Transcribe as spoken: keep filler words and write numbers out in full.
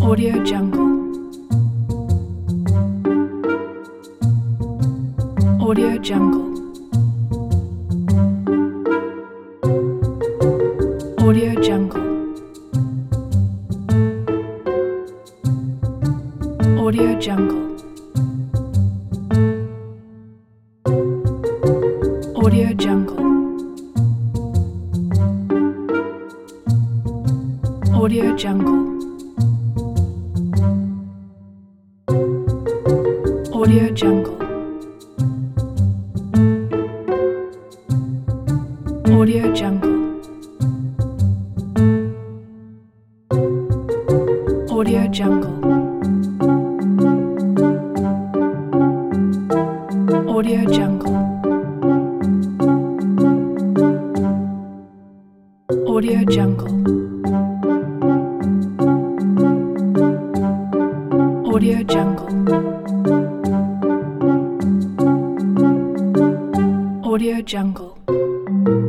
Audio Jungle. Audio Jungle. Audio Jungle. Audio Jungle. Audio Jungle. Audio Jungle. Audio Jungle. Audio Jungle. Audio Jungle. Audio Jungle. Audio Jungle. Audio Jungle. Audio Jungle.